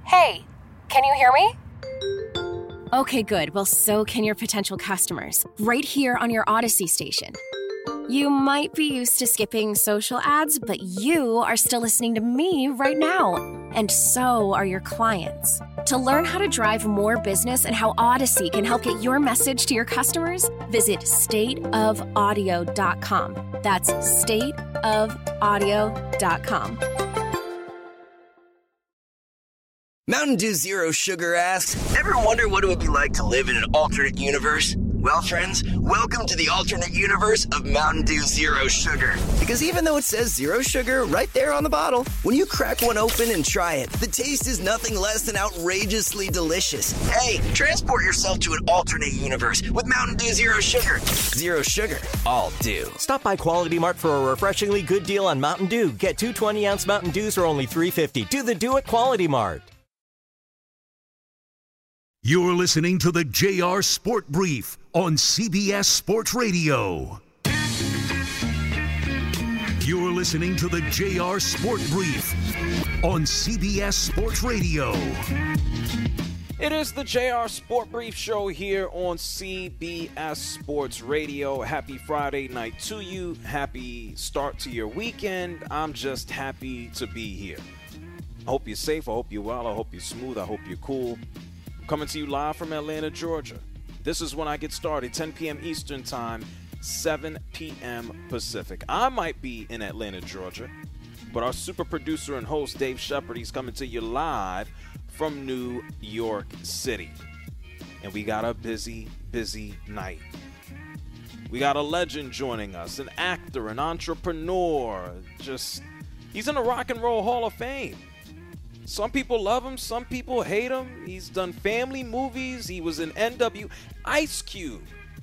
Hey, can you hear me? Okay, good. Well, so can your potential customers, right here on your Odyssey station. You might be used to skipping social ads, but you are still listening to me right now. And so are your clients. To learn how to drive more business and how Odyssey can help get your message to your customers, visit stateofaudio.com. That's stateofaudio.com. Mountain Dew Zero Sugar asks, ever wonder what it would be like to live in an alternate universe? Well, friends, welcome to the alternate universe of Mountain Dew Zero Sugar. Because even though it says zero sugar right there on the bottle, when you crack one open and try it, the taste is nothing less than outrageously delicious. Hey, transport yourself to an alternate universe with Mountain Dew Zero Sugar. Zero sugar, all dew. Stop by Quality Mart for a refreshingly good deal on Mountain Dew. Get 2 20-ounce Mountain Dews for only $3.50. Do the Dew at Quality Mart. You're listening to the JR Sport Brief on CBS Sports Radio. You're listening to the JR Sport Brief on CBS Sports Radio. It is the JR Sport Brief show here on CBS Sports Radio. Happy Friday night to you. Happy start to your weekend. I'm just happy to be here. I hope you're safe. I hope you're well. I hope you're smooth. I hope you're cool. Coming to you live from Atlanta, Georgia. This is when I get started, 10 p.m. Eastern Time, 7 p.m. Pacific. I might be in Atlanta, Georgia, but our super producer and host, Dave Shepard, he's coming to you live from New York City. And we got a busy, busy night. We got a legend joining us, an actor, an entrepreneur. He's in the Rock and Roll Hall of Fame. Some people love him. Some people hate him. He's done family movies. He was in NW. Ice Cube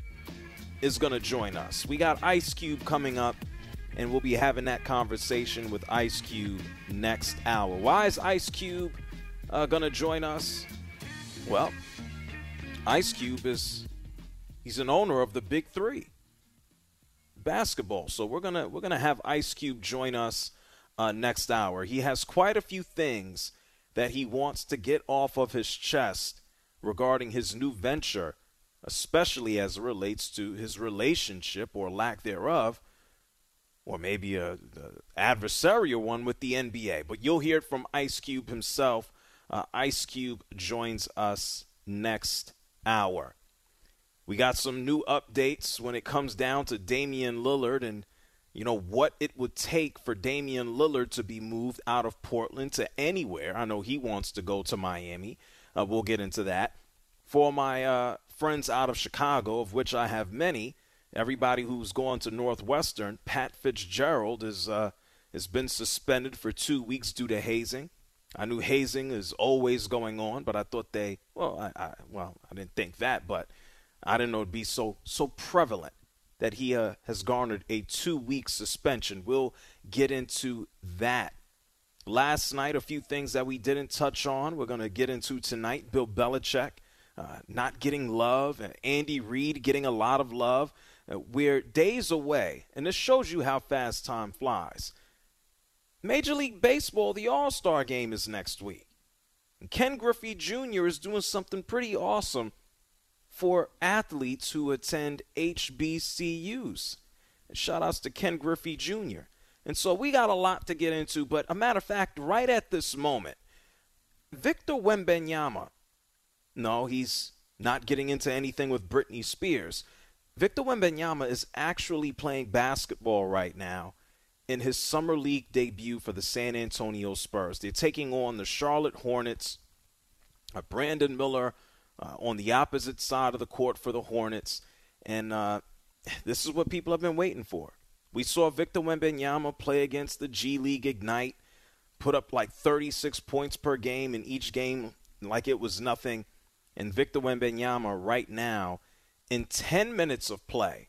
is going to join us. We got Ice Cube coming up, and we'll be having that conversation with Ice Cube next hour. Why is Ice Cube going to join us? Well, Ice Cube he's an owner of the Big Three basketball. So we're gonna have Ice Cube join us next hour. He has quite a few things that he wants to get off of his chest regarding his new venture, especially as it relates to his relationship or lack thereof, or maybe a adversarial one with the NBA. But you'll hear it from Ice Cube himself. Ice Cube joins us next hour. We got some new updates when it comes down to Damian Lillard and what it would take for Damian Lillard to be moved out of Portland to anywhere. I know he wants to go to Miami. We'll get into that. For my friends out of Chicago, of which I have many, everybody who's gone to Northwestern, Pat Fitzgerald has been suspended for 2 weeks due to hazing. I knew hazing is always going on, but I thought I didn't think that, but I didn't know it'd be so prevalent that he has garnered a 2-week suspension. We'll get into that. Last night, a few things that we didn't touch on, we're going to get into tonight. Bill Belichick not getting love, and Andy Reid getting a lot of love. We're days away, and this shows you how fast time flies. Major League Baseball, the All-Star Game is next week. And Ken Griffey Jr. is doing something pretty awesome for athletes who attend HBCUs. Shout outs to Ken Griffey Jr. And so we got a lot to get into, but a matter of fact, right at this moment, Victor Wembanyama, no, he's not getting into anything with Britney Spears. Victor Wembanyama is actually playing basketball right now in his summer league debut for the San Antonio Spurs. They're taking on the Charlotte Hornets. Brandon Miller on the opposite side of the court for the Hornets. And this is what people have been waiting for. We saw Victor Wembanyama play against the G League Ignite, put up like 36 points per game in each game like it was nothing. And Victor Wembanyama right now, in 10 minutes of play,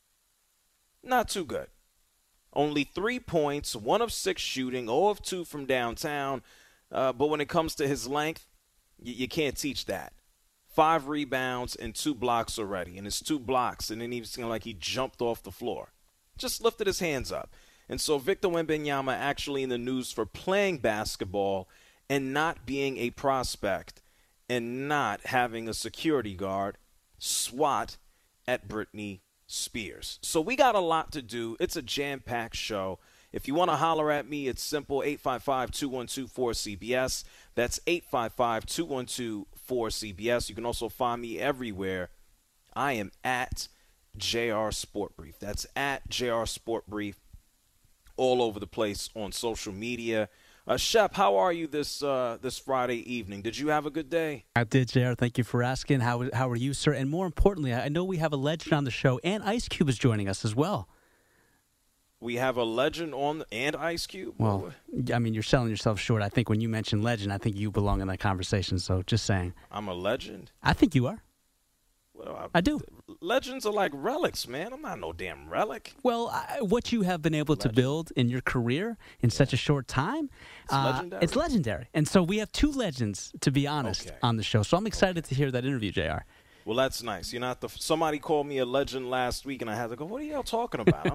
not too good. Only 3 points, 1 of 6 shooting, 0 of 2 from downtown. But when it comes to his length, you can't teach that. 5 rebounds and 2 blocks already. And it's 2 blocks, and then he seemed like he jumped off the floor. Just lifted his hands up. And so Victor Wembanyama actually in the news for playing basketball and not being a prospect and not having a security guard swat at Britney Spears. So we got a lot to do. It's a jam-packed show. If you want to holler at me, it's simple, 855-212-4CBS. That's 855-212-4CBS. You can also find me everywhere. I am at JR Sport Brief. That's at JR Sport Brief, all over the place on social media. Shep, how are you this Friday evening? Did you have a good day? I did, JR. Thank you for asking. How are you, sir? And more importantly, I know we have a legend on the show, and Ice Cube is joining us as well. We have a legend on and Ice Cube? Well, I mean, you're selling yourself short. I think when you mention legend, I think you belong in that conversation. So just saying. I'm a legend? I think you are. Well, I do. Legends are like relics, man. I'm not no damn relic. Well, what you have been able to build in your career in such a short time, it's legendary. And so we have two legends, to be honest, on the show. So I'm excited to hear that interview, JR. Well, that's nice. You know, somebody called me a legend last week, and I had to go, what are y'all talking about?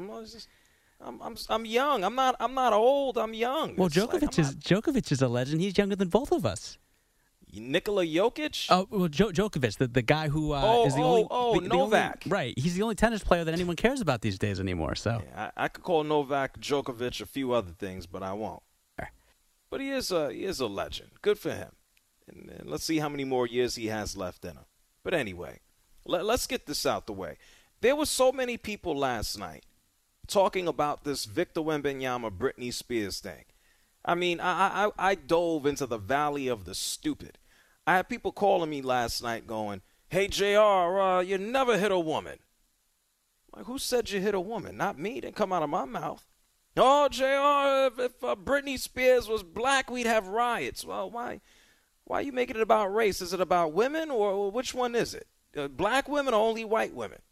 I'm young. I'm not old. I'm young. Well, Djokovic is a legend. He's younger than both of us. Nikola Jokic? Oh, well, Djokovic, the guy who is the only... Novak. Right. He's the only tennis player that anyone cares about these days anymore. So yeah, I could call Novak Djokovic a few other things, but I won't. But he is a legend. Good for him. And let's see how many more years he has left in him. But anyway, let's get this out the way. There were so many people last night talking about this Victor Wembanyama, Britney Spears thing. I mean, I dove into the valley of the stupid. I had people calling me last night going, hey, JR, you never hit a woman. Like, who said you hit a woman? Not me. It didn't come out of my mouth. Oh, JR, if Britney Spears was black, we'd have riots. Well, why are you making it about race? Is it about women, or which one is it? Black women or only white women?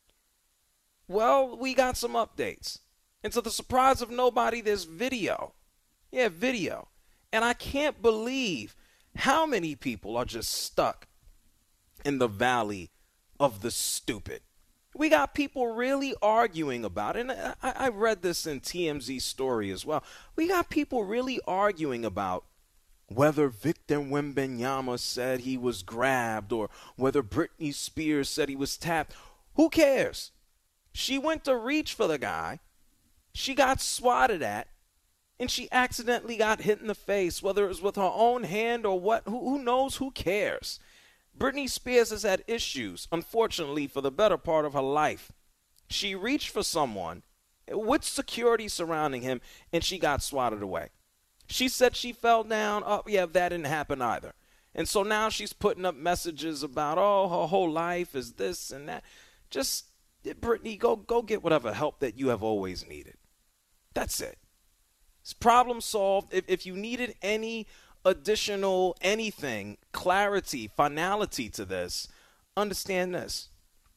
Well, we got some updates. And to the surprise of nobody, there's video. Yeah, video. And I can't believe how many people are just stuck in the valley of the stupid. We got people really arguing about it. And I read this in TMZ's story as well. We got people really arguing about whether Victor Wembanyama said he was grabbed or whether Britney Spears said he was tapped. Who cares? She went to reach for the guy. She got swatted at. And she accidentally got hit in the face, whether it was with her own hand or what. Who knows? Who cares? Britney Spears has had issues, unfortunately, for the better part of her life. She reached for someone with security surrounding him, and she got swatted away. She said she fell down. Oh, yeah, that didn't happen either. And so now she's putting up messages about, oh, her whole life is this and that. Just, Britney, go get whatever help that you have always needed. That's it. It's problem solved. If you needed any additional anything, clarity, finality to this, understand this.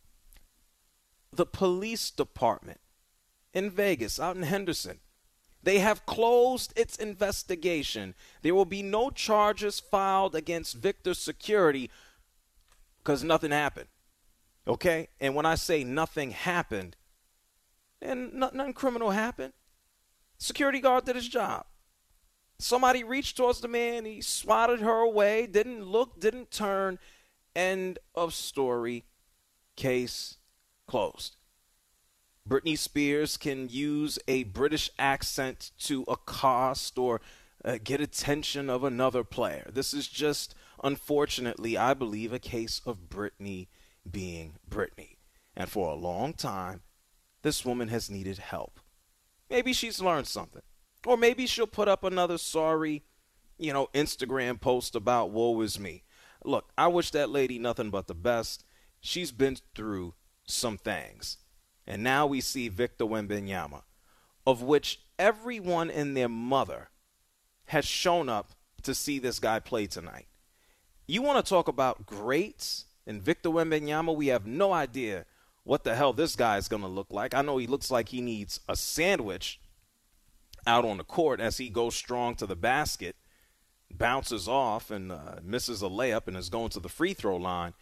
The police department in Vegas, out in Henderson, they have closed its investigation. There will be no charges filed against Victor's security because nothing happened. Okay? And when I say nothing happened, and nothing criminal happened. Security guard did his job. Somebody reached towards the man. He swatted her away. Didn't look, didn't turn. End of story. Case closed. Britney Spears can use a British accent to accost or get attention of another player. This is just, unfortunately, I believe, a case of Britney being Britney. And for a long time, this woman has needed help. Maybe she's learned something. Or maybe she'll put up another sorry, Instagram post about woe is me. Look, I wish that lady nothing but the best. She's been through some things. And now we see Victor Wembanyama, of which everyone and their mother has shown up to see this guy play tonight. You want to talk about greats and Victor Wembanyama? We have no idea what the hell this guy is going to look like. I know he looks like he needs a sandwich out on the court as he goes strong to the basket, bounces off and misses a layup and is going to the free throw line.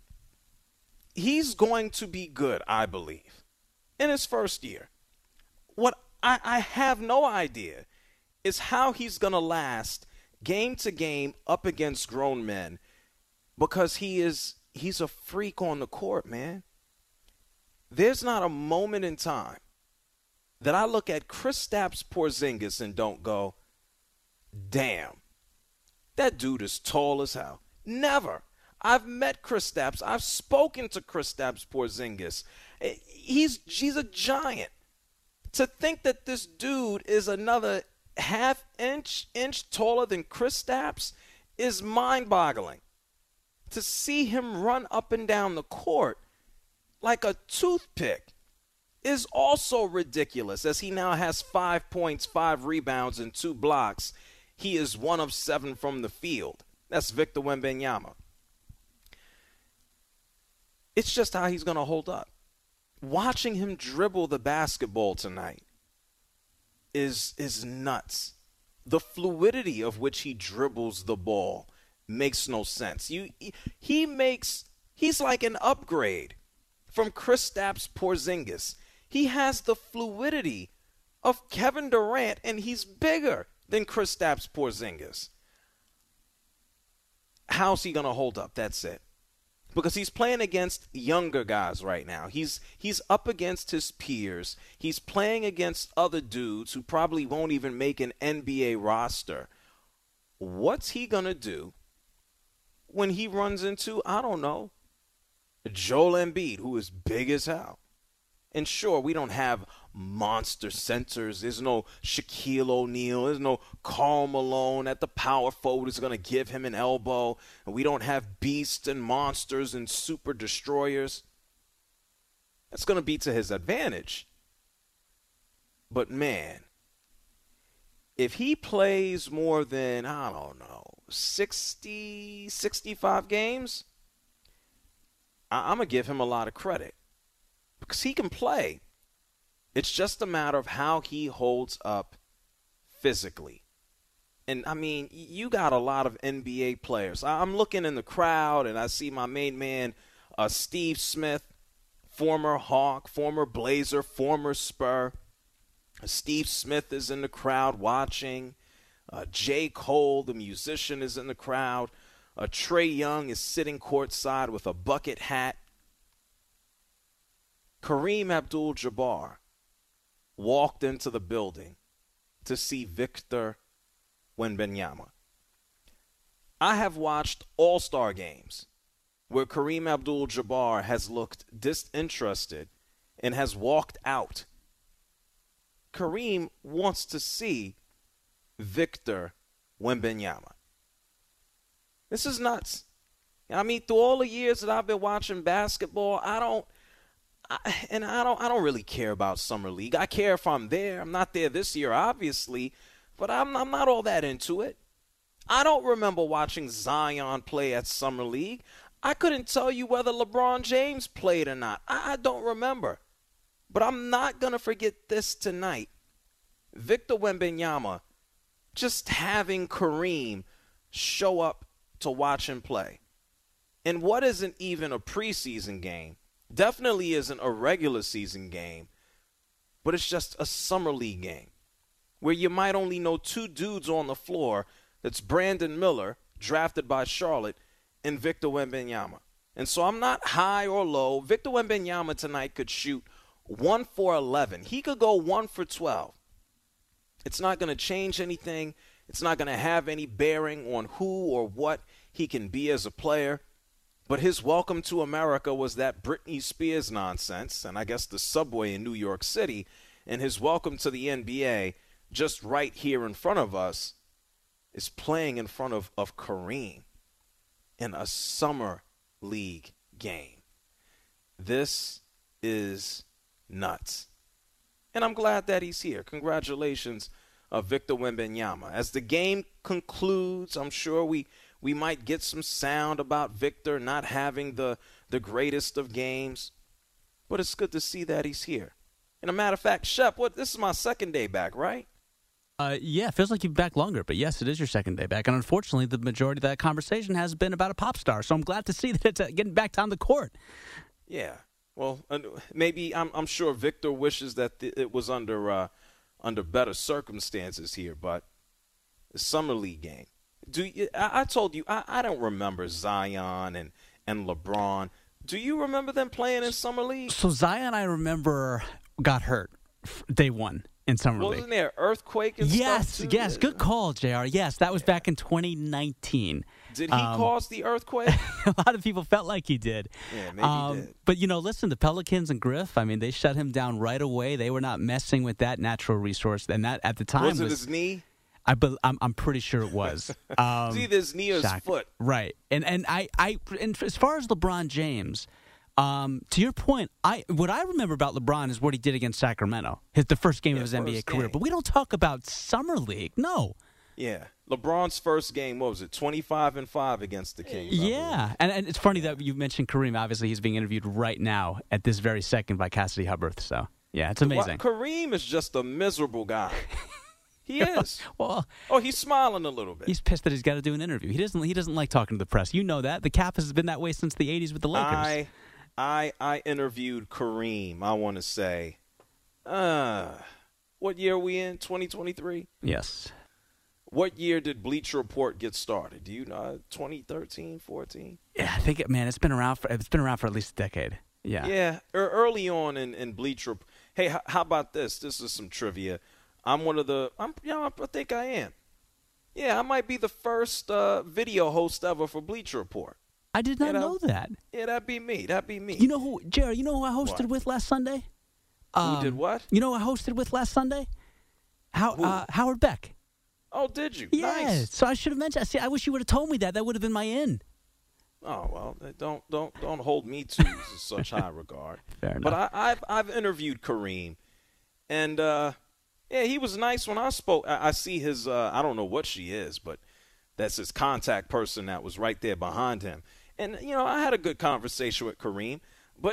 He's going to be good, I believe, in his first year. What I have no idea is how he's going to last game to game up against grown men because he's a freak on the court, man. There's not a moment in time that I look at Kristaps Porzingis and don't go, damn, that dude is tall as hell. Never. I've met Kristaps. I've spoken to Kristaps Porzingis. He's a giant. To think that this dude is another half inch taller than Kristaps is mind-boggling. To see him run up and down the court like a toothpick is also ridiculous, as he now has 5 points, 5 rebounds, and 2 blocks. He is 1 of 7 from the field. That's Victor Wembanyama. It's just how he's going to hold up. Watching him dribble the basketball tonight is nuts. The fluidity of which he dribbles the ball makes no sense. He's like an upgrade from Kristaps Porzingis. He has the fluidity of Kevin Durant, and he's bigger than Kristaps Porzingis. How's he going to hold up? That's it. Because he's playing against younger guys right now. He's up against his peers. He's playing against other dudes who probably won't even make an NBA roster. What's he going to do when he runs into, I don't know, Joel Embiid, who is big as hell? And sure, we don't have monster centers. There's no Shaquille O'Neal. There's no Karl Malone at the power forward who's going to give him an elbow. And we don't have beasts and monsters and super destroyers. That's going to be to his advantage. But, man, if he plays more than, 60, 65 games, I'm going to give him a lot of credit. Because he can play. It's just a matter of how he holds up physically. And, you got a lot of NBA players. I'm looking in the crowd, and I see my main man, Steve Smith, former Hawk, former Blazer, former Spur. Steve Smith is in the crowd watching. J. Cole, the musician, is in the crowd. Trae Young is sitting courtside with a bucket hat. Kareem Abdul-Jabbar walked into the building to see Victor Wembanyama. I have watched all-star games where Kareem Abdul-Jabbar has looked disinterested and has walked out. Kareem wants to see Victor Wembanyama. This is nuts. Through all the years that I've been watching basketball, I don't really care about Summer League. I care if I'm there. I'm not there this year, obviously, but I'm not all that into it. I don't remember watching Zion play at Summer League. I couldn't tell you whether LeBron James played or not. I don't remember. But I'm not going to forget this tonight. Victor Wembanyama just having Kareem show up to watch him play. And what isn't even a preseason game, definitely isn't a regular season game, but it's just a summer league game where you might only know 2 dudes on the floor. That's Brandon Miller, drafted by Charlotte, and Victor Wembanyama. And so I'm not high or low. Victor Wembanyama tonight could shoot 1 for 11. He could go 1 for 12. It's not going to change anything. It's not going to have any bearing on who or what he can be as a player. But his welcome to America was that Britney Spears nonsense, and I guess the subway in New York City, and his welcome to the NBA, just right here in front of us, is playing in front of Kareem in a summer league game. This is nuts. And I'm glad that he's here. Congratulations, Victor Wembanyama. As the game concludes, I'm sure we might get some sound about Victor not having the greatest of games. But it's good to see that he's here. And a matter of fact, Shep, this is my second day back, right? Yeah, it feels like you've been back longer. But yes, it is your second day back. And unfortunately, the majority of that conversation has been about a pop star. So I'm glad to see that it's getting back down the court. Yeah. Well, maybe I'm sure Victor wishes that it was under better circumstances here. But the summer league game. I told you I don't remember Zion and LeBron. Do you remember them playing in Summer League? So Zion, I remember, got hurt day one in Summer League. Wasn't there an earthquake and stuff too? Yes, good call, JR. Yes, that was back in 2019. Did he cause the earthquake? A lot of people felt like he did. Yeah, maybe he did. But, listen, the Pelicans and Griff, I mean, they shut him down right away. They were not messing with that natural resource. And that, at the time, was it his knee? I'm pretty sure it was. It's either his knee or his foot. Right. And as far as LeBron James, to your point, what I remember about LeBron is what he did against Sacramento, the first game of his NBA career. But we don't talk about Summer League. No. Yeah. LeBron's first game, what was it, 25-5 against the Kings? Yeah. And it's funny that you mentioned Kareem. Obviously, he's being interviewed right now at this very second by Cassidy Hubbarth. So, yeah, it's amazing. Kareem is just a miserable guy. He is. Well, he's smiling a little bit. He's pissed that he's got to do an interview. He doesn't like talking to the press. You know that. The Cap has been that way since the 80s with the Lakers. I interviewed Kareem, I want to say. What year are we in? 2023? Yes. What year did Bleacher Report get started? Do you know? 2013, 14? Yeah, I think it's been around for at least a decade. Yeah. Yeah, early on in Bleacher Report. Hey, how about this? This is some trivia. I think I am. Yeah, I might be the first video host ever for Bleacher Report. I did not know that. Yeah, that'd be me. You know who, Jared? You know who I hosted with last Sunday? Who did what? You know who I hosted with last Sunday? Howard Beck. Oh, did you? Yeah. Nice. So I should have mentioned. I wish you would have told me that. That would have been my in. Oh well, don't hold me to such high regard. Fair enough. But I've interviewed Kareem, and yeah, he was nice when I spoke. I see his I don't know what she is, but that's his contact person that was right there behind him. And I had a good conversation with Kareem, but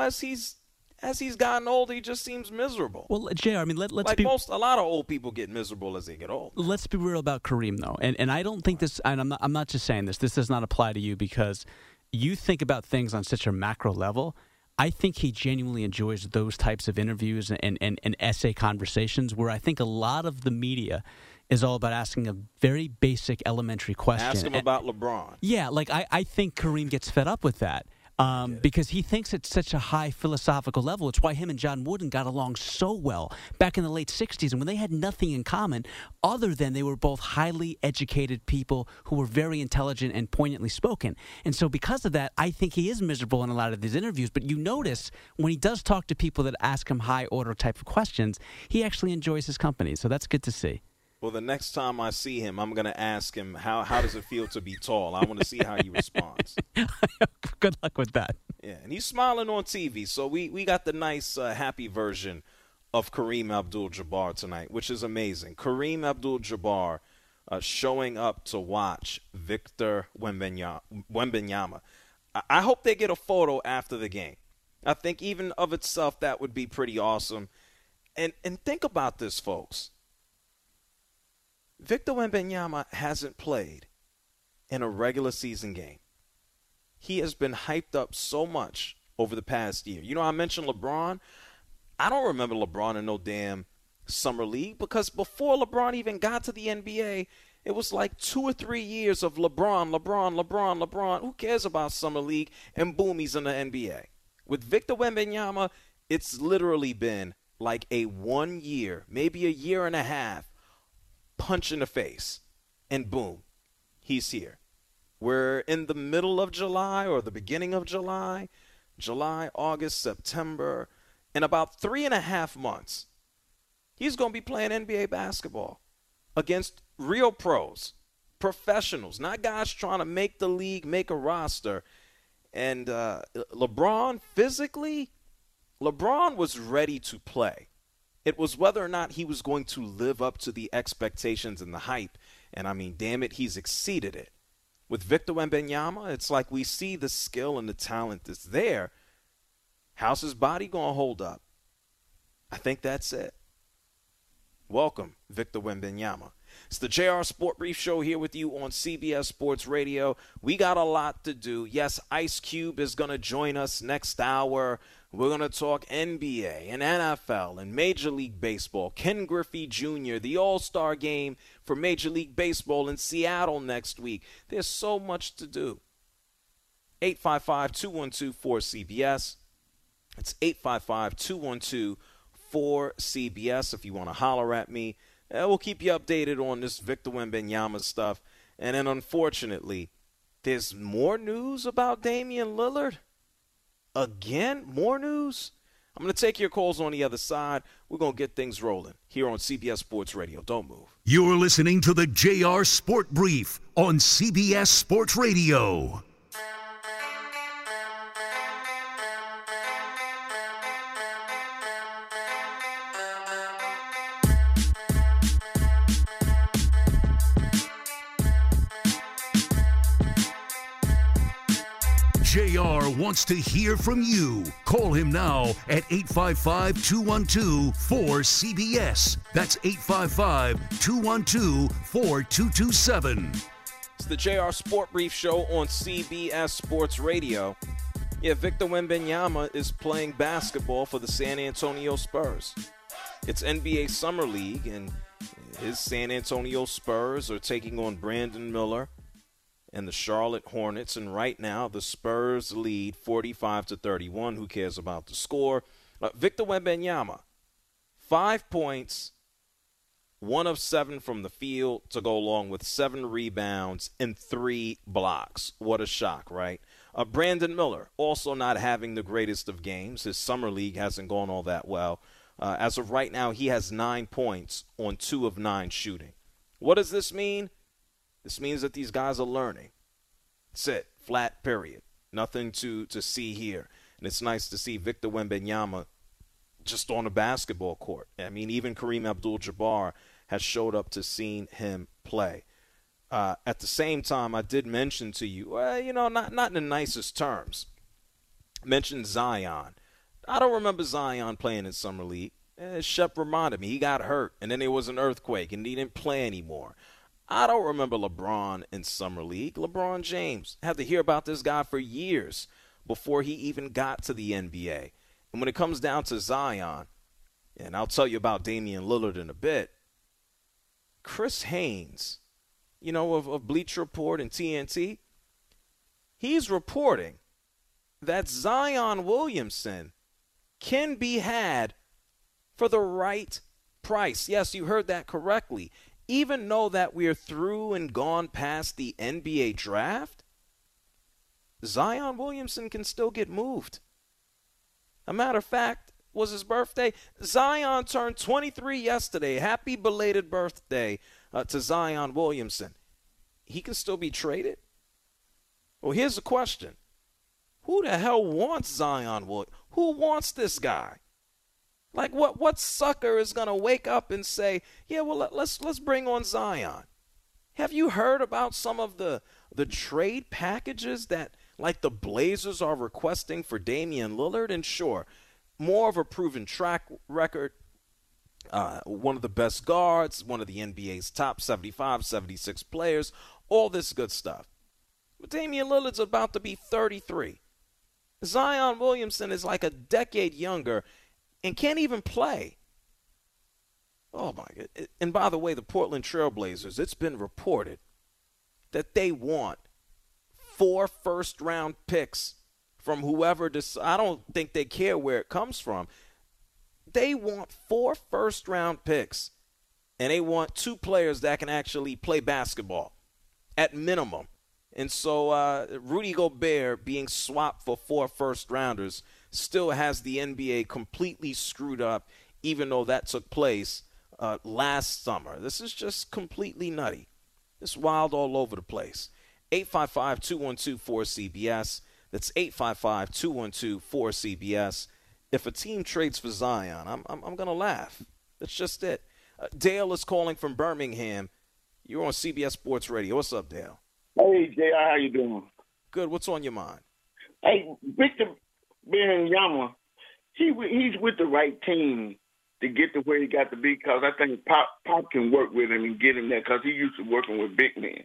as he's gotten older, he just seems miserable. Well, JR, I mean, let's like a lot of old people get miserable as they get old. Let's be real about Kareem, though, and I don't think this. And I'm not just saying this. This does not apply to you because you think about things on such a macro level. I think he genuinely enjoys those types of interviews and essay conversations where I think a lot of the media is all about asking a very basic elementary question. Ask him about LeBron. Yeah, like I think Kareem gets fed up with that. Because he thinks it's such a high philosophical level. It's why him and John Wooden got along so well back in the late 60s, and when they had nothing in common other than they were both highly educated people who were very intelligent and poignantly spoken. And so because of that, I think he is miserable in a lot of these interviews. But you notice when he does talk to people that ask him high-order type of questions, he actually enjoys his company. So that's good to see. Well, the next time I see him, I'm going to ask him, how does it feel to be tall? I want to see how he responds. Good luck with that. Yeah, and he's smiling on TV, so we got the nice, happy version of Kareem Abdul-Jabbar tonight, which is amazing. Kareem Abdul-Jabbar showing up to watch Victor Wembanyama. I hope they get a photo after the game. I think even of itself, that would be pretty awesome. And think about this, folks. Victor Wembanyama hasn't played in a regular season game. He has been hyped up so much over the past year. I mentioned LeBron. I don't remember LeBron in no damn summer league because before LeBron even got to the NBA, it was like 2 or 3 years of LeBron. Who cares about summer league? And boom, he's in the NBA. With Victor Wembanyama, it's literally been like a 1 year, maybe a year and a half, punch in the face, and boom, he's here. We're in the middle of July or the beginning of July, August, September. In about 3.5 months, he's going to be playing NBA basketball against real pros, professionals, not guys trying to make the league, make a roster. And LeBron, physically, LeBron was ready to play. It was whether or not he was going to live up to the expectations and the hype. And, I mean, damn it, he's exceeded it. With Victor Wembanyama, it's like we see the skill and the talent that's there. How's his body going to hold up? I think that's it. Welcome, Victor Wembanyama. It's the JR Sport Brief Show here with you on CBS Sports Radio. We got a lot to do. Yes, Ice Cube is going to join us next hour. We're going to talk NBA and NFL and Major League Baseball. Ken Griffey Jr., the All-Star game for Major League Baseball in Seattle next week. There's so much to do. 855-212-4CBS. It's 855-212-4CBS if you want to holler at me. We'll keep you updated on this Victor Wembanyama stuff. And then, unfortunately, there's more news about Damian Lillard. Again, more news? I'm going to take your calls on the other side. We're going to get things rolling here on CBS Sports Radio. Don't move. You're listening to the JR Sport Brief on CBS Sports Radio. JR wants to hear from you. Call him now at 855-212-4CBS. That's 855-212-4227. It's the JR Sport Brief Show on CBS Sports Radio. Yeah, Victor Wembanyama is playing basketball for the San Antonio Spurs. It's NBA Summer League, and his San Antonio Spurs are taking on Brandon Miller and the Charlotte Hornets, and right now the Spurs lead 45-31. Who cares about the score? Victor Wembanyama, 5 points, 1 of 7 from the field to go along with 7 rebounds and 3 blocks. What a shock, right? Brandon Miller, also not having the greatest of games. His summer league hasn't gone all that well. As of right now, he has 9 points on 2 of 9 shooting. What does this mean? This means that these guys are learning. That's it. Flat period. Nothing to see here. And it's nice to see Victor Wembanyama just on a basketball court. I mean, even Kareem Abdul-Jabbar has showed up to see him play. At the same time, I did mention to you, not in the nicest terms. I mentioned Zion. I don't remember Zion playing in Summer League. Shep reminded me. He got hurt, and then there was an earthquake, and he didn't play anymore. I don't remember LeBron in Summer League. LeBron James. Had to hear about this guy for years before he even got to the NBA. And when it comes down to Zion, and I'll tell you about Damian Lillard in a bit, Chris Haynes, of Bleacher Report and TNT, he's reporting that Zion Williamson can be had for the right price. Yes, you heard that correctly. Even though that we're through and gone past the NBA draft, Zion Williamson can still get moved. A matter of fact, was his birthday. Zion turned 23 yesterday. Happy belated birthday to Zion Williamson. He can still be traded? Well, here's the question. Who the hell wants Zion Williamson? Who wants this guy? Like, what sucker is going to wake up and say, yeah, well, let's bring on Zion? Have you heard about some of the trade packages that, like, the Blazers are requesting for Damian Lillard? And sure, more of a proven track record, one of the best guards, one of the NBA's top 75, 76 players, all this good stuff. But Damian Lillard's about to be 33. Zion Williamson is like a decade younger and can't even play. Oh, my God. And by the way, the Portland Trailblazers, it's been reported that they want 4 first-round picks from whoever I don't think they care where it comes from. They want 4 first-round picks, and they want 2 players that can actually play basketball at minimum. And so Rudy Gobert being swapped for 4 first-rounders still has the NBA completely screwed up, even though that took place last summer. This is just completely nutty. It's wild all over the place. 855-212-4CBS. That's 855-212-4CBS. If a team trades for Zion, I'm going to laugh. That's just it. Dale is calling from Birmingham. You're on CBS Sports Radio. What's up, Dale? Hey, JR, how you doing? Good. What's on your mind? Hey, Victor Wembanyama, he's with the right team. to get to where he got to be, because I think Pop can work with him and get him there, because he used to working with big men.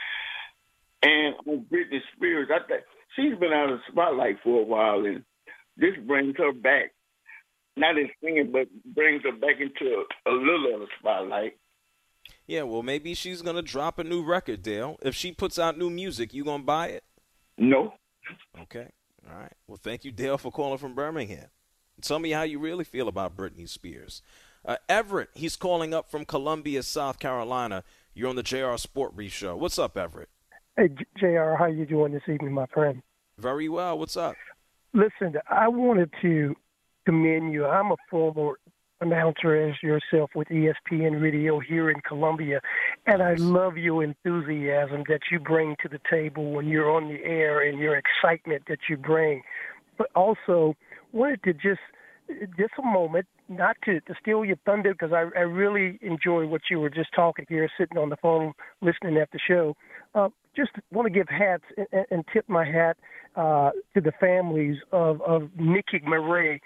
And on Britney Spears, I think she's been out of the spotlight for a while, and this brings her back. Not in singing, but brings her back into a little of the spotlight. Yeah, well, maybe she's going to drop a new record, Dale. If she puts out new music, you going to buy it? No. Okay. All right. Well, thank you, Dale, for calling from Birmingham. Tell me how you really feel about Britney Spears. Everett, he's calling up from Columbia, South Carolina. You're on the JR Sport Brief Show. What's up, Everett? Hey, JR, how you doing this evening, my friend? Very well. What's up? Listen, I wanted to commend you. I'm a former announcer as yourself with ESPN Radio here in Columbia, and I love your enthusiasm that you bring to the table when you're on the air and your excitement that you bring. But also wanted to just a moment, not to steal your thunder, because I really enjoy what you were just talking here, sitting on the phone listening at the show. Just want to give hats and tip my hat to the families of Nikki McCray,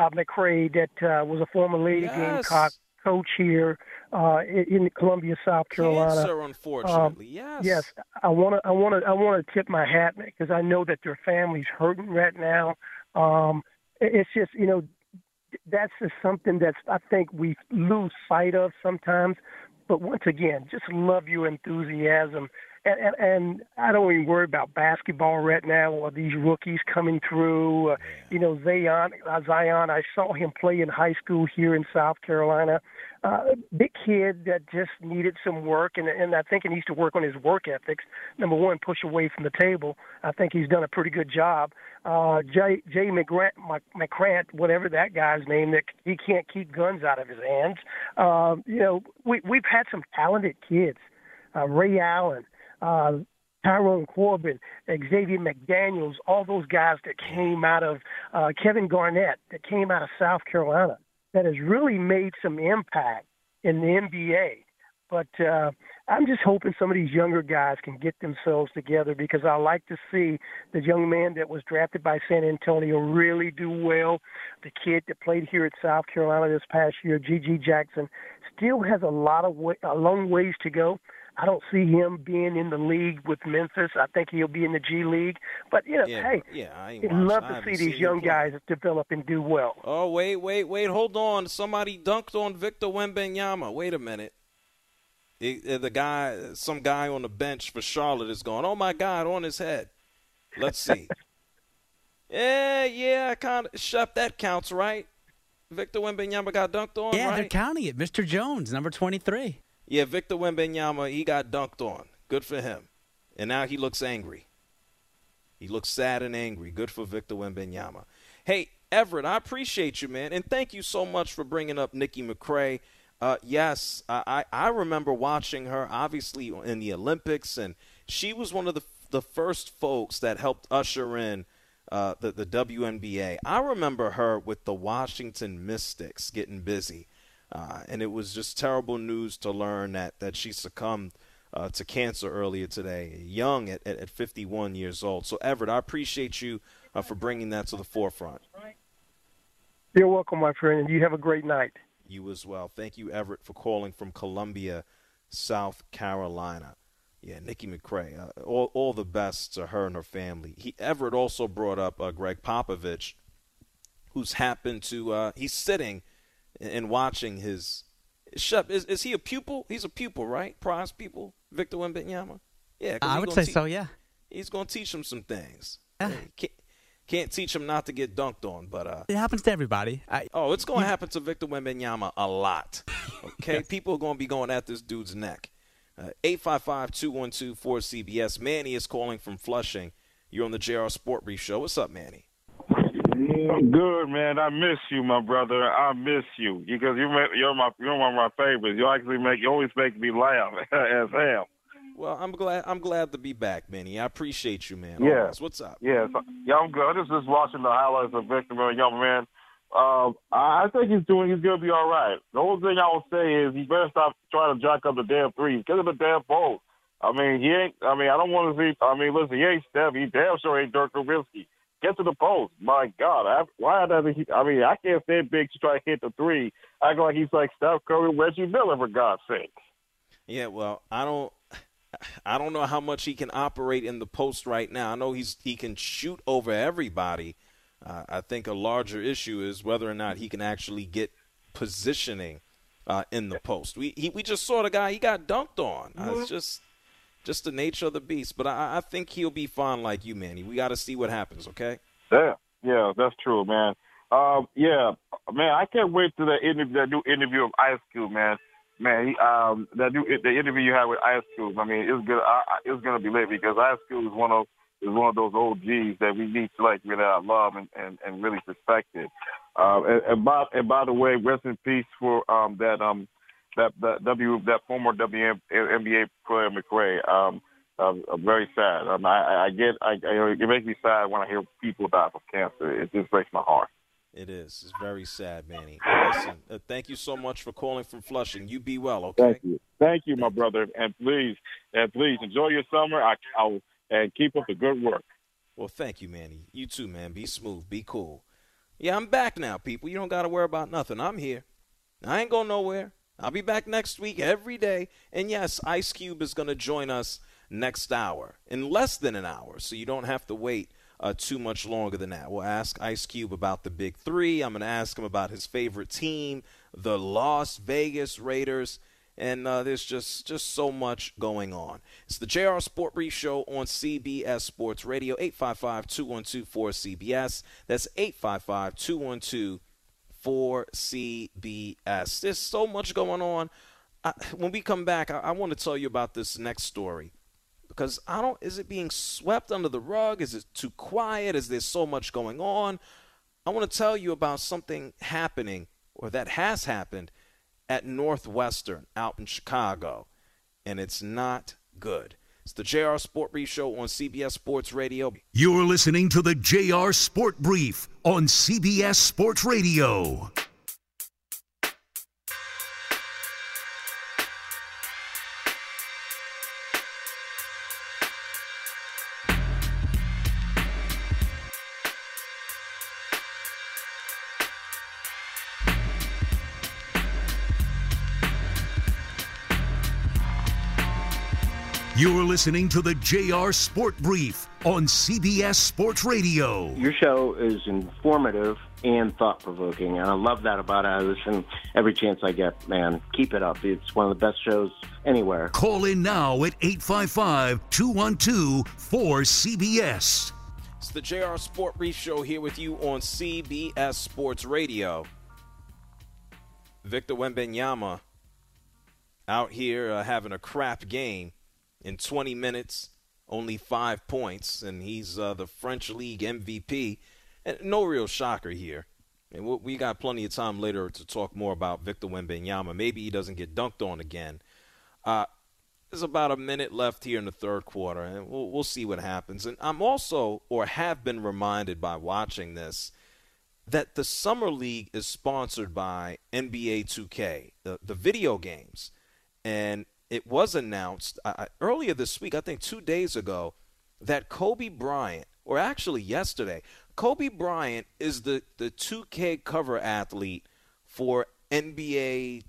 that was a former Lady Gamecock coach here in Columbia, South Carolina. Cancer, unfortunately. Yes. Yes, I want to tip my hat, because I know that their family's hurting right now. It's just, that's just something that I think we lose sight of sometimes. But once again, just love your enthusiasm. And I don't even worry about basketball right now or these rookies coming through. Zion, I saw him play in high school here in South Carolina. Big kid that just needed some work, and I think he needs to work on his work ethics. Number one, push away from the table. I think he's done a pretty good job. Jay McCrant, whatever that guy's name, that he can't keep guns out of his hands. We've had some talented kids. Ray Allen, Tyrone Corbin, Xavier McDaniels, all those guys that came out of Kevin Garnett, that came out of South Carolina, that has really made some impact in the NBA. But I'm just hoping some of these younger guys can get themselves together, because I like to see the young man that was drafted by San Antonio really do well. The kid that played here at South Carolina this past year, G.G. Jackson, still has a long ways to go. I don't see him being in the league with Memphis. I think he'll be in the G League. But, I'd love to see these young guys develop and do well. Oh, wait, hold on. Somebody dunked on Victor Wembanyama. Wait a minute. Some guy on the bench for Charlotte is going, oh, my God, on his head. Let's see. Yeah, kind of. Shep, that counts, right? Victor Wembanyama got dunked on, yeah, right? They're counting it. Mr. Jones, number 23. Yeah, Victor Wembanyama, he got dunked on. Good for him. And now he looks angry. He looks sad and angry. Good for Victor Wembanyama. Hey, Everett, I appreciate you, man. And thank you so much for bringing up Nikki McCray. Yes, I remember watching her, obviously, in the Olympics. And she was one of the first folks that helped usher in the WNBA. I remember her with the Washington Mystics getting busy. And it was just terrible news to learn that she succumbed to cancer earlier today, young at 51 years old. So, Everett, I appreciate you for bringing that to the forefront. You're welcome, my friend, and you have a great night. You as well. Thank you, Everett, for calling from Columbia, South Carolina. Yeah, Nikki McCray, all the best to her and her family. Everett also brought up Greg Popovich, who's happened to he's sitting and watching his Shep. Is he a pupil? He's a pupil, right? Prize pupil, Victor Wembanyama. Yeah, I would say so. Yeah, he's going to teach him some things. Yeah. Can't teach him not to get dunked on, but it happens to everybody. It's going to happen to Victor Wembanyama a lot. Okay, yes. People are going to be going at this dude's neck. 855-212-4CBS. Manny is calling from Flushing. You're on the JR Sport Brief Show. What's up, Manny? Good, man. I miss you, my brother. I miss you because you're one of my favorites. You always make me laugh as hell. Well, I'm glad to be back, Manny. I appreciate you, man. Yeah. Always. What's up? Yeah, I'm good. I just watching the highlights of Victor Wembanyama, man. I think he's going to be all right. The only thing I will say is he better stop trying to jack up the damn threes. Get him the damn post. I don't want to see. Listen, he ain't Steph. He damn sure ain't Dirk Nowitzki. Get to the post. My God. Why doesn't he? I mean, I can't stand Big to try to hit the three. I go like he's like Steph Curry, Reggie Miller, for God's sake. Yeah, well, I don't know how much he can operate in the post right now. I know he can shoot over everybody. I think a larger issue is whether or not he can actually get positioning in the post. We just saw the guy, he got dunked on. It's just the nature of the beast. But I think he'll be fine like you, Manny. We got to see what happens, okay? Yeah, that's true, man. Yeah, man, I can't wait to that new interview of Ice Cube, man. Man, the interview you had with Ice Cube, I mean, it's gonna be lit because Ice Cube is one of those OGs that we need to like really love and really respect it. And by the way, rest in peace for that former WNBA player McRae. I'm very sad. It makes me sad when I hear people die from cancer. It just breaks my heart. It is. It's very sad, Manny. Listen, thank you so much for calling from Flushing. You be well, okay? Thank you, my brother. And please enjoy your summer. And keep up the good work. Well, thank you, Manny. You too, man. Be smooth. Be cool. Yeah, I'm back now, people. You don't got to worry about nothing. I'm here. I ain't going nowhere. I'll be back next week every day. And, yes, Ice Cube is going to join us next hour, in less than an hour, so you don't have to wait too much longer than that. We'll ask Ice Cube about the Big Three. I'm going to ask him about his favorite team, the Las Vegas Raiders. And there's just so much going on. It's the JR Sport Brief Show on CBS Sports Radio, 855-212-4CBS. That's 855-212-4CBS. There's so much going on. When we come back, I want to tell you about this next story. Because is it being swept under the rug? Is it too quiet? Is there so much going on? I want to tell you about something happening, or that has happened, at Northwestern out in Chicago, and it's not good. It's the JR Sport Brief Show on CBS Sports Radio. You're listening to the JR Sport Brief on CBS Sports Radio. You're listening to the JR Sport Brief on CBS Sports Radio. Your show is informative and thought-provoking, and I love that about it. I listen every chance I get, man. Keep it up. It's one of the best shows anywhere. Call in now at 855-212-4CBS. It's the JR Sport Brief Show here with you on CBS Sports Radio. Victor Wembanyama out here having a crap game. In 20 minutes, only 5 points, and he's the French League MVP. And no real shocker here. And we got plenty of time later to talk more about Victor Wembanyama. Maybe he doesn't get dunked on again. There's about a minute left here in the third quarter, and we'll see what happens. And I'm also, or have been reminded by watching this, that the Summer League is sponsored by NBA 2K, the video games. And it was announced earlier this week, I think 2 days ago, that Kobe Bryant, or actually yesterday, Kobe Bryant is the 2K cover athlete for NBA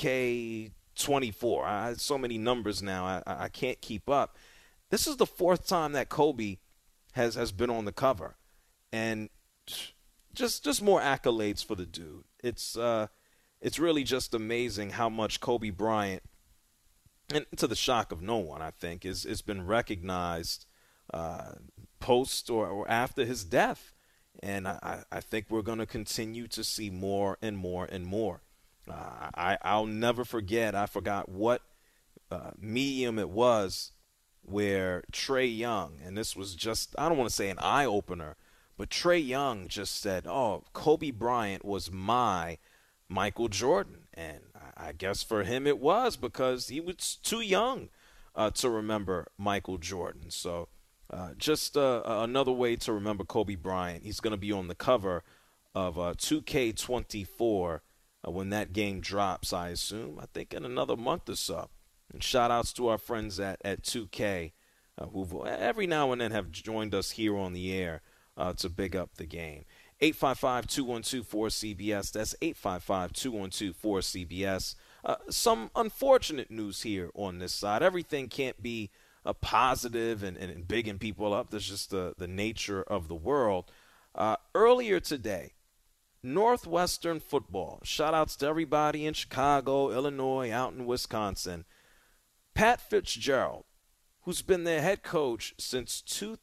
2K24. I have so many numbers now, I can't keep up. This is the fourth time that Kobe has been on the cover. And just more accolades for the dude. It's really just amazing how much Kobe Bryant, and to the shock of no one, I think, has been recognized post or after his death. And I think we're going to continue to see more and more and more. I'll never forget, I forgot what medium it was where Trae Young, and this was just, I don't want to say an eye-opener, but Trae Young just said, Kobe Bryant was my Michael Jordan. And I guess for him it was, because he was too young to remember Michael Jordan. So just another way to remember Kobe Bryant. He's going to be on the cover of 2K24 when that game drops, I assume. I think in another month or so. And shout-outs to our friends at 2K who every now and then have joined us here on the air to big up the game. 855-212-4CBS. That's 855-212-4CBS. Some unfortunate news here on this side. Everything can't be positive and bigging people up. That's just the nature of the world. Earlier today, Northwestern football, shout-outs to everybody in Chicago, Illinois, out in Wisconsin. Pat Fitzgerald, who's been their head coach since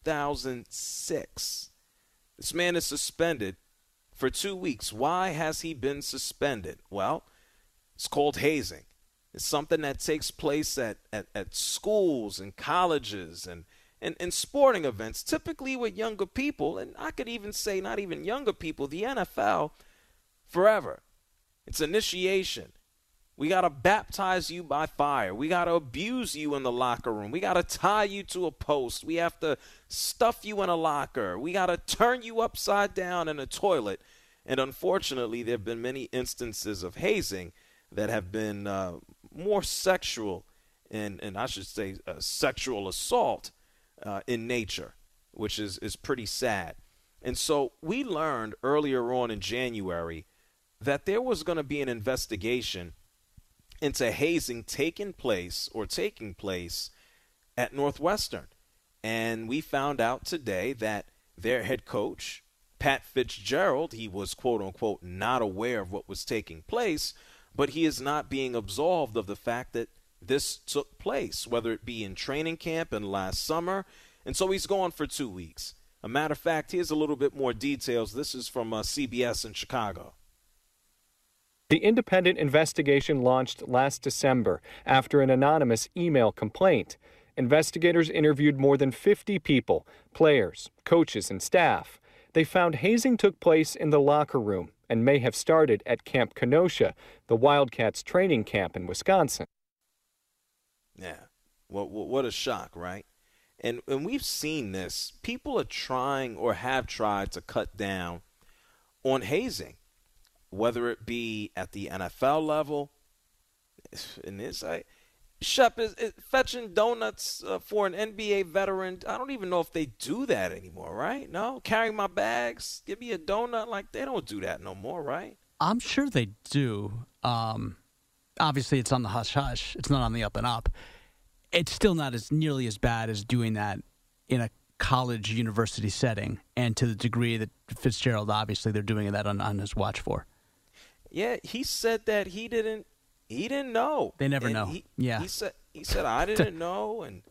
2006. This man is suspended for 2 weeks. Why has he been suspended? Well, it's called hazing. It's something that takes place at schools and colleges and sporting events, typically with younger people, and I could even say not even younger people, the NFL, forever. It's initiation. We got to baptize you by fire. We got to abuse you in the locker room. We got to tie you to a post. We have to stuff you in a locker. We got to turn you upside down in a toilet. And unfortunately, there have been many instances of hazing that have been more sexual and I should say sexual assault in nature, which is pretty sad. And so we learned earlier on in January that there was going to be an investigation into hazing taking place at Northwestern. And we found out today that their head coach, Pat Fitzgerald, he was, quote unquote, not aware of what was taking place, but he is not being absolved of the fact that this took place, whether it be in training camp and last summer. And so he's gone for 2 weeks. A matter of fact, here's a little bit more details. This is from CBS in Chicago. The independent investigation launched last December after an anonymous email complaint. Investigators interviewed more than 50 people, players, coaches, and staff. They found hazing took place in the locker room and may have started at Camp Kenosha, the Wildcats training camp in Wisconsin. Yeah, what a shock, right? And we've seen this. People are trying or have tried to cut down on hazing, whether it be at the NFL level. And this, Shep is fetching donuts for an NBA veteran. I don't even know if they do that anymore, right? No, carry my bags, give me a donut. Like, they don't do that no more, right? I'm sure they do. Obviously, it's on the hush-hush. It's not on the up-and-up. It's still not as nearly as bad as doing that in a college university setting, and to the degree that Fitzgerald, obviously, they're doing that on his watch for. Yeah, he said that he didn't know. They never know. He said I didn't know, and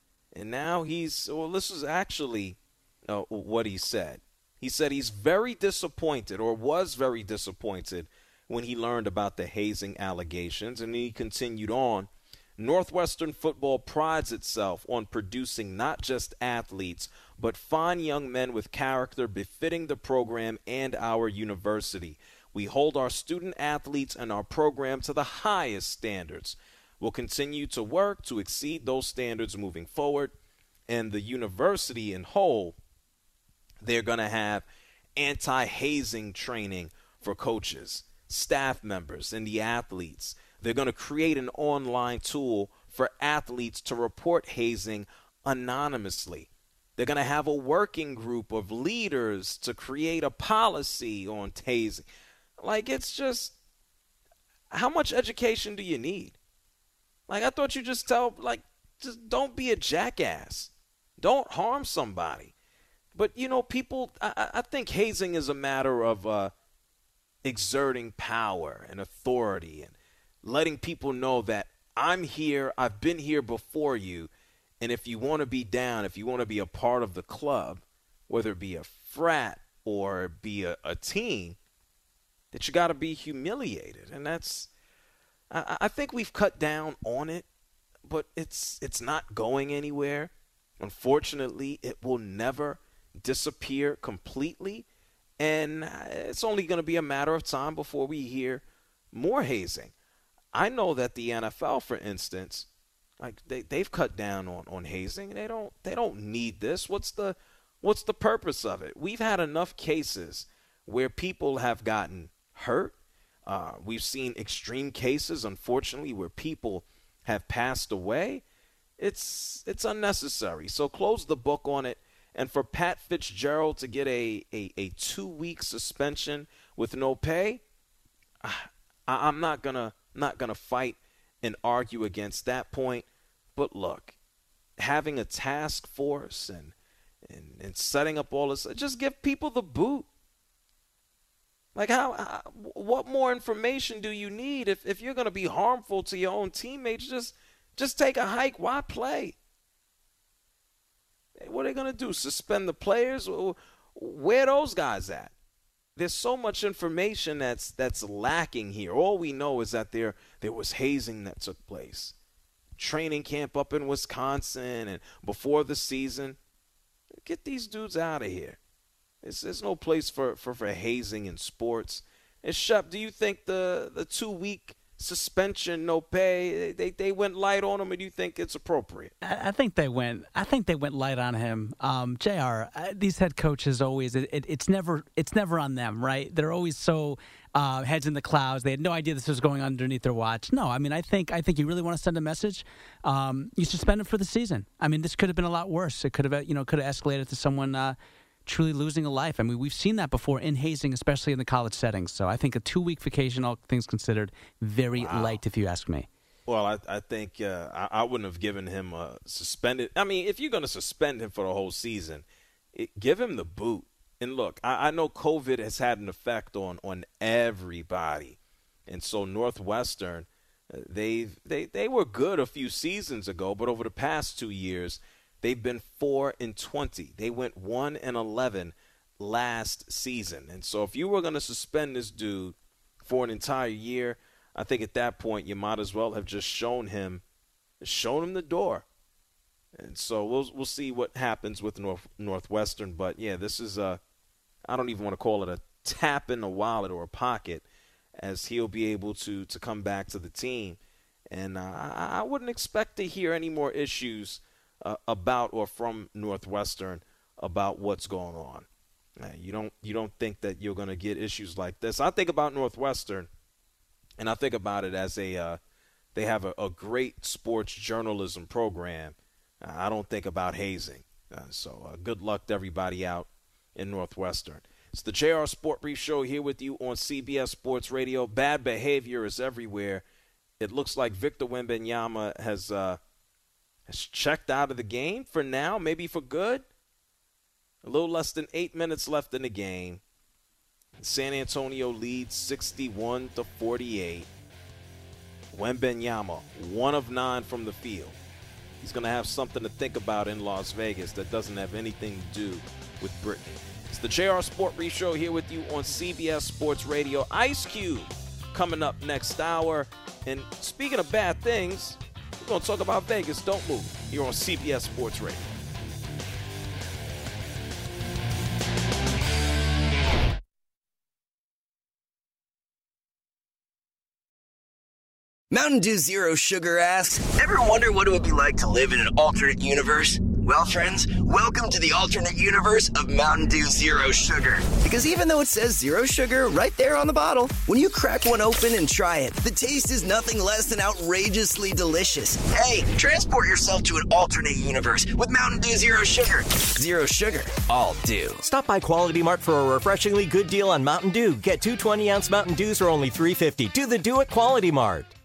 now this is actually what he said. He said he's very disappointed, or was very disappointed, when he learned about the hazing allegations, and he continued on. Northwestern football prides itself on producing not just athletes, but fine young men with character befitting the program and our university. We hold our student athletes and our program to the highest standards. We'll continue to work to exceed those standards moving forward. And the university in whole, they're going to have anti-hazing training for coaches, staff members, and the athletes. They're going to create an online tool for athletes to report hazing anonymously. They're going to have a working group of leaders to create a policy on hazing. Like, it's just, how much education do you need? Like, I thought you just just don't be a jackass. Don't harm somebody. But, people, I think hazing is a matter of exerting power and authority and letting people know that I'm here, I've been here before you, and if you want to be down, if you want to be a part of the club, whether it be a frat or be a team, that you got to be humiliated. And that's, I think we've cut down on it, but it's not going anywhere. Unfortunately, it will never disappear completely, and it's only going to be a matter of time before we hear more hazing. I know that the NFL, for instance, like they've cut down on hazing. They don't need this. What's the purpose of it? We've had enough cases where people have gotten hurt. We've seen extreme cases, unfortunately, where people have passed away. It's unnecessary. So close the book on it And for Pat Fitzgerald to get a 2-week suspension with no pay, I'm not gonna fight and argue against that point. But look, having a task force and setting up all this, just give people the boot. Like what more information do you need if you're going to be harmful to your own teammates? Just take a hike. Why play? What are they going to do? Suspend the players? Where are those guys at? There's so much information that's lacking here. All we know is that there was hazing that took place. Training camp up in Wisconsin and before the season. Get these dudes out of here. There's no place for hazing in sports. And Shep, do you think the 2-week suspension, no pay, they went light on him, or do you think it's appropriate? I think they went light on him. JR, these head coaches always it's never on them, right? They're always so heads in the clouds. They had no idea this was going underneath their watch. No, I mean I think you really want to send a message. You suspend him for the season. I mean this could have been a lot worse. It could have escalated to someone truly losing a life. I mean, we've seen that before in hazing, especially in the college settings. So I think a 2-week vacation, all things considered, very light if you ask me. Well, I think I wouldn't have given him a suspended. I mean, if you're going to suspend him for the whole season, give him the boot. And look, I know COVID has had an effect on everybody. And so Northwestern, they were good a few seasons ago, but over the past 2 years, they've been 4-20. They went 1-11 last season. And so if you were going to suspend this dude for an entire year, I think at that point you might as well have just shown him the door. And so we'll see what happens with Northwestern. But, yeah, this is I don't even want to call it a tap in the wallet or a pocket, as he'll be able to come back to the team. And I wouldn't expect to hear any more issues about or from Northwestern about what's going on. You don't think that you're going to get issues like this. I think about Northwestern, and I think about it as they have a great sports journalism program. I don't think about hazing. So good luck to everybody out in Northwestern. It's the JR Sport Brief Show here with you on CBS Sports Radio. Bad behavior is everywhere. It looks like Victor Wembanyama has checked out of the game for now, maybe for good. A little less than 8 minutes left in the game. San Antonio leads 61-48. Wembanyama, 1 of 9 from the field. He's going to have something to think about in Las Vegas that doesn't have anything to do with Brittany. It's the JR Sport Brief Show here with you on CBS Sports Radio. Ice Cube coming up next hour. And speaking of bad things, we're going to talk about Vegas. Don't move. Here on CBS Sports Radio. Mountain Dew Zero Sugar asks, ever wonder what it would be like to live in an alternate universe? Well, friends, welcome to the alternate universe of Mountain Dew Zero Sugar. Because even though it says zero sugar right there on the bottle, when you crack one open and try it, the taste is nothing less than outrageously delicious. Hey, transport yourself to an alternate universe with Mountain Dew Zero Sugar. Zero sugar, all dew. Stop by Quality Mart for a refreshingly good deal on Mountain Dew. Get 2 20-ounce Mountain Dews for only $3.50. Do the Dew at Quality Mart.